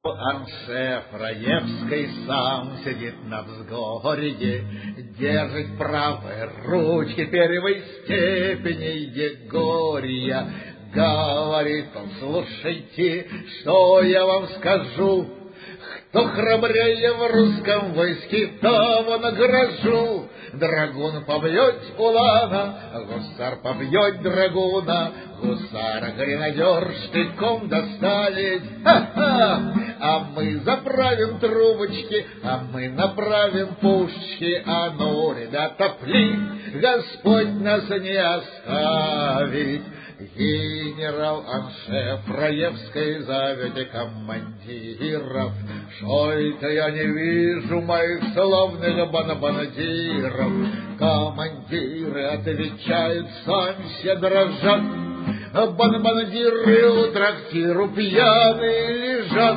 Аншеф Раевской сам сидит на взгорье, держит правой ручки первой степени Егория. Говорит он: слушайте, что я вам скажу. Кто храбрее в русском войске, того награжу. Драгун побьет улана, гусар побьет драгуна, гусар-гренадер штыком достанет. Ха-ха! А мы заправим трубочки, а мы направим пушки. А ну, ребята, пли, Господь нас не оставит. Генерал-аншеф Раевской, зовете командиров. Что это я не вижу моих славных банбанадиров? Командиры отвечают, сами все дрожат. Банбанадиры у трактиру пьяные лежат.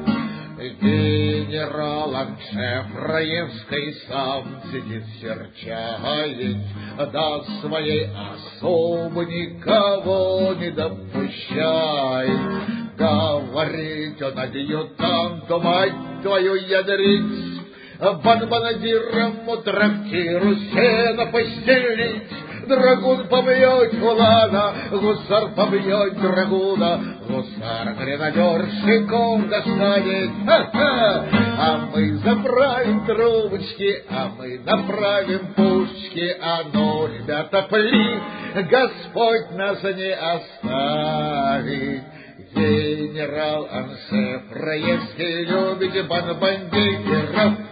Генерал-аншеф Раевской сам сидит, серчает, до своей особы никого не допущает. Говорит он адъютанту: мать твою ядрить, банбанадирам у трактиру сено постелить. Драгун побьет улана, гусар побьет драгуна, гусар-гренадер штыком достанет. Ха-ха! А мы заправим трубочки, а мы направим пушки. А ну, ребята, пли, Господь нас не оставит. Генерал-аншеф Раевский любит банбандиров.